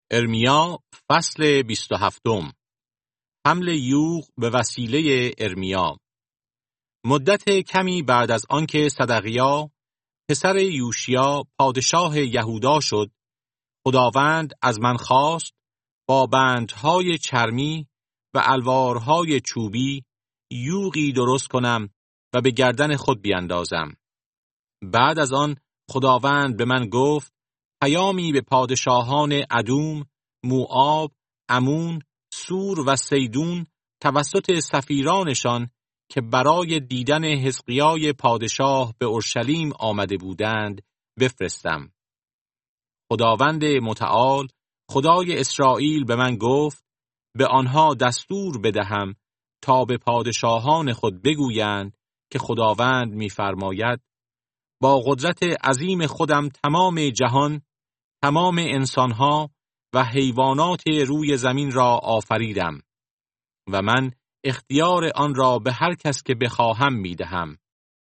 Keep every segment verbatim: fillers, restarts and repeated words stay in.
ارمیا فصل بیست و هفتم. حمل یوغ به وسیله ارمیا. مدت کمی بعد از آنکه صدقیا پسر یوشیا پادشاه یهودا شد، خداوند از من خواست با بندهای چرمی و الوارهای چوبی یوغی درست کنم و به گردن خود بیندازم. بعد از آن خداوند به من گفت: پیامی به پادشاهان ادوم، موآب، عمون، سور و سیدون توسط سفیرانشان که برای دیدن حزقیای پادشاه به اورشلیم آمده بودند بفرستم. خداوند متعال، خدای اسرائیل به من گفت: به آنها دستور بدهم تا به پادشاهان خود بگویند که خداوند می‌فرماید: با قدرت عظیم خودم تمام جهان، تمام انسانها و حیوانات روی زمین را آفریدم و من اختیار آن را به هر کس که بخواهم میدهم.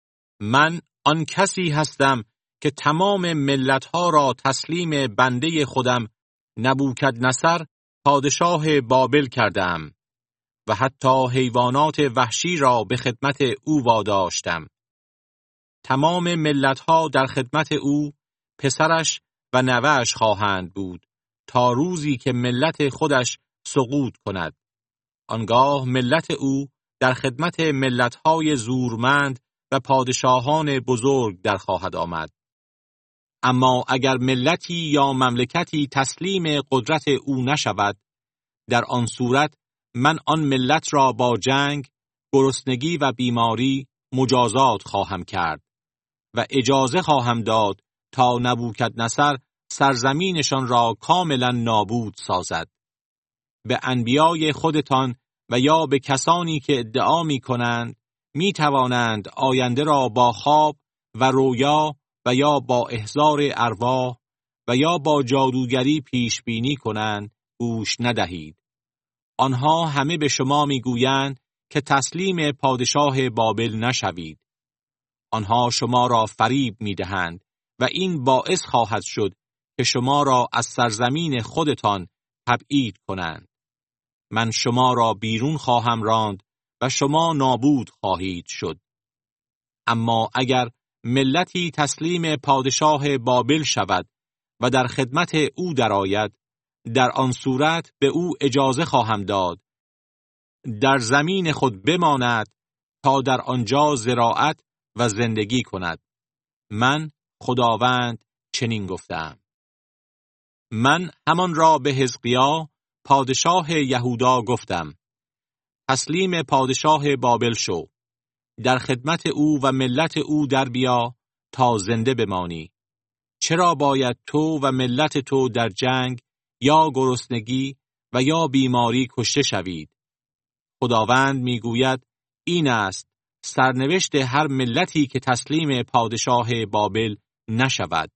من آن کسی هستم که تمام ملتها را تسلیم بنده خودم نبوکدنصر پادشاه بابل کردم و حتی حیوانات وحشی را به خدمت او واداشتم. تمام ملتها در خدمت او، پسرش و نوه‌اش خواهند بود تا روزی که ملت خودش سقوط کند. آنگاه ملت او در خدمت ملتهای زورمند و پادشاهان بزرگ در خواهد آمد. اما اگر ملتی یا مملکتی تسلیم قدرت او نشود، در آن صورت من آن ملت را با جنگ، گرسنگی و بیماری مجازات خواهم کرد و اجازه خواهم داد تا نبوکدنصر سرزمینشان را کاملا نابود سازد. به انبیای خودتان و یا به کسانی که ادعا می کنند می توانند آینده را با خواب و رویا و یا با احضار ارواح و یا با جادوگری پیش بینی کنند گوش ندهید. آنها همه به شما می گویند که تسلیم پادشاه بابل نشوید. آنها شما را فریب می دهند و این باعث خواهد شد که شما را از سرزمین خودتان تبعید کنند. من شما را بیرون خواهم راند و شما نابود خواهید شد. اما اگر ملتی تسلیم پادشاه بابل شود و در خدمت او درآید، در آن صورت به او اجازه خواهم داد در زمین خود بماند تا در آنجا زراعت و زندگی کند. من خداوند چنین گفتم. من همان را به حزقیا پادشاه یهودا گفتم: تسلیم پادشاه بابل شو، در خدمت او و ملت او در بیا تا زنده بمانی. چرا باید تو و ملت تو در جنگ یا گرسنگی و یا بیماری کشته شوید؟ خداوند میگوید: این است سرنوشت هر ملتی که تسلیم پادشاه بابل نشود.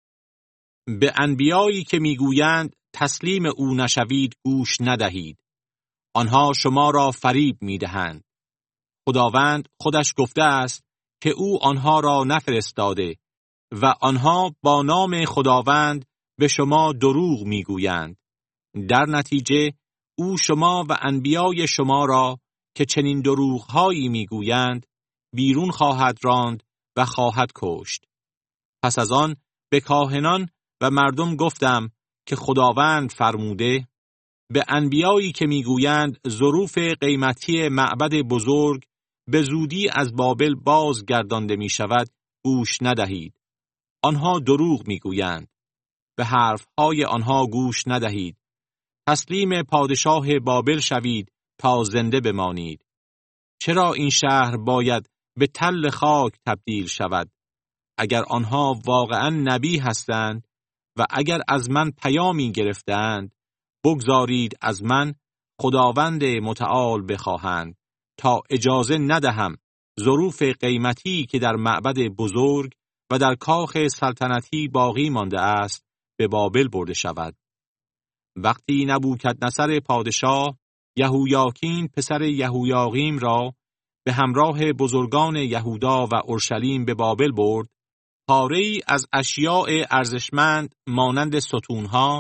به انبیایی که میگویند تسلیم او نشوید گوش ندهید. آنها شما را فریب میدهند. خداوند خودش گفته است که او آنها را نفرستاده و آنها با نام خداوند به شما دروغ میگویند. در نتیجه او شما و انبیای شما را که چنین دروغهایی میگویند بیرون خواهد راند و خواهد کشت. پس از آن به کاهنان و مردم گفتم که خداوند فرموده: به انبیایی که میگویند ظروف قیمتی معبد بزرگ به زودی از بابل بازگردانده می شود گوش ندهید. آنها دروغ میگویند. به حرفهای آنها گوش ندهید. تسلیم پادشاه بابل شوید تا زنده بمانید. چرا این شهر باید به تل خاک تبدیل شود؟ اگر آنها واقعا نبی هستند و اگر از من پیامی گرفتند، بگذارید از من خداوند متعال بخواهند تا اجازه ندهم ظروف قیمتی که در معبد بزرگ و در کاخ سلطنتی باقی مانده است به بابل برده شود. وقتی نبوکدنصر پادشاه یهویاکین پسر یهویاقیم را به همراه بزرگان یهودا و اورشلیم به بابل برد، پاره‌ای از اشیاء ارزشمند مانند ستونها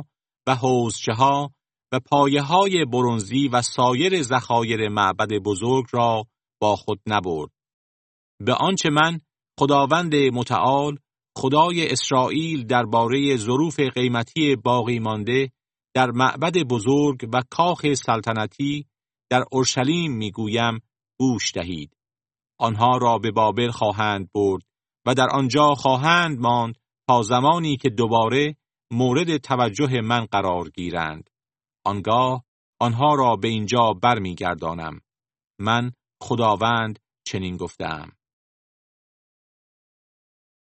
و حوضچه‌ها و پایه‌های برنزی و سایر ذخایر معبد بزرگ را با خود نبرد. به آنچه من خداوند متعال خدای اسرائیل درباره ظروف قیمتی باقی مانده در معبد بزرگ و کاخ سلطنتی در اورشلیم میگویم گوش دهید. آنها را به بابل خواهند برد و در آنجا خواهند ماند تا زمانی که دوباره مورد توجه من قرار گیرند. آنگاه آنها را به اینجا برمیگردانم. من خداوند چنین گفتم.